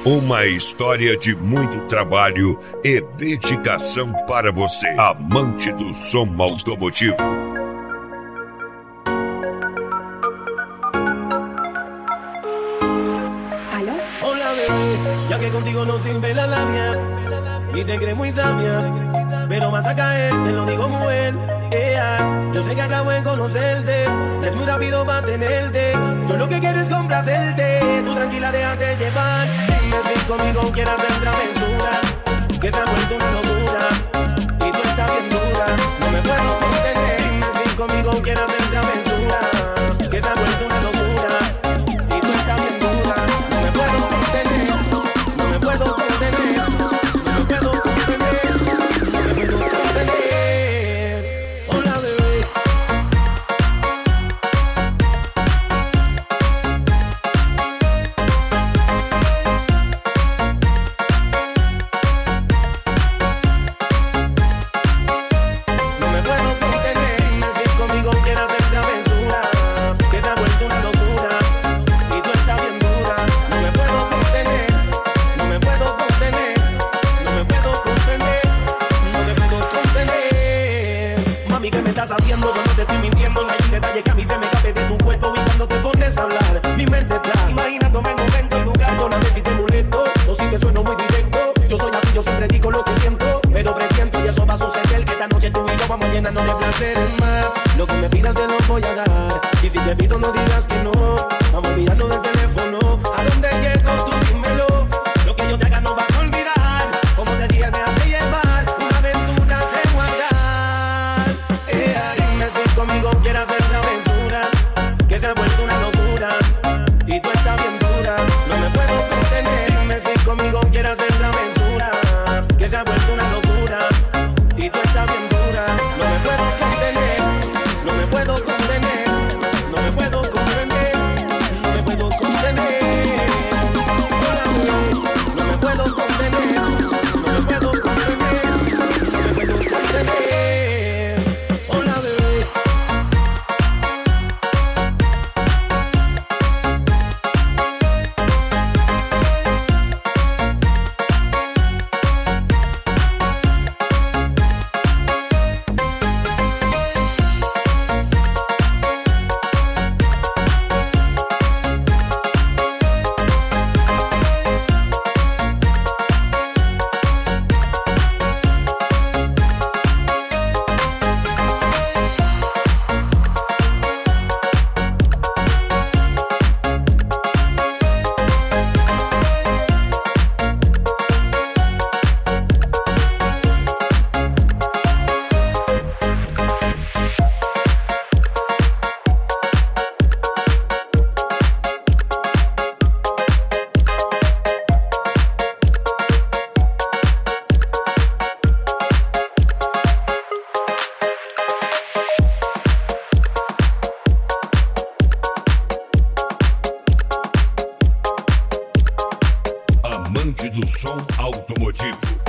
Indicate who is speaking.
Speaker 1: Uma história de muito trabalho e dedicação para você, amante do som automotivo.
Speaker 2: ¿Aló? Hola bebé, ya que contigo no sirve la labia y te crees muy sabia, pero vas a caer, te lo digo muy bien. Yo sé que acabo de conocerte, es muy rápido para tenerte. Yo lo que quiero es complacerte, tú tranquila déjate llevar. Dime si conmigo quieres hacer travesura, que se ha vuelto una locura y tú estás bien dura, no me puedo contener. Dime si conmigo quieres hacer travesura, que se ha vuelto una locura y tú estás bien dura, no me puedo contener, no me puedo contener, no me puedo contener, no me puedo contener. Hola bebé. No me puedo contener, dime si conmigo quieres hacer travesura, que se ha vuelto una locura y tú estás bien dura, no me puedo contener, no me puedo contener, no me puedo contener, no me puedo contener. Mami, ¿qué me estás haciendo? Yo no te estoy mintiendo, no hay un detalle que a mí se me escape de tu cuerpo y cuando te pones a hablar, mi mente está imaginándome el momento, el lugar, no sé si te molesto o si te sueno muy directo. Yo soy así, yo siempre digo lo que siento, pero presiento y eso va a suceder, que esta noche tú y yo vamos llenando de placeres más. Lo que me pidas te lo voy a dar, y si te pido no digas que no. Vamos olvidando del teléfono, ¿a dónde llego? Tú dímelo, lo que yo te haga no vas a olvidar. Como te dije, déjate llevar, una aventura te voy a dar. Dime si conmigo quieres hacer travesura, que se ha vuelto una locura y tú estás bien dura, no me puedo contener. Dime si conmigo quieres hacer travesura, que se ha vuelto una locura y tú estás bien dura, no me puedo contener, no me puedo contener, no me puedo contener, no me puedo contener. Hola bebé, no me puedo contener, no me puedo contener, no me puedo contener. Hola bebé.
Speaker 1: Amante do som automotivo.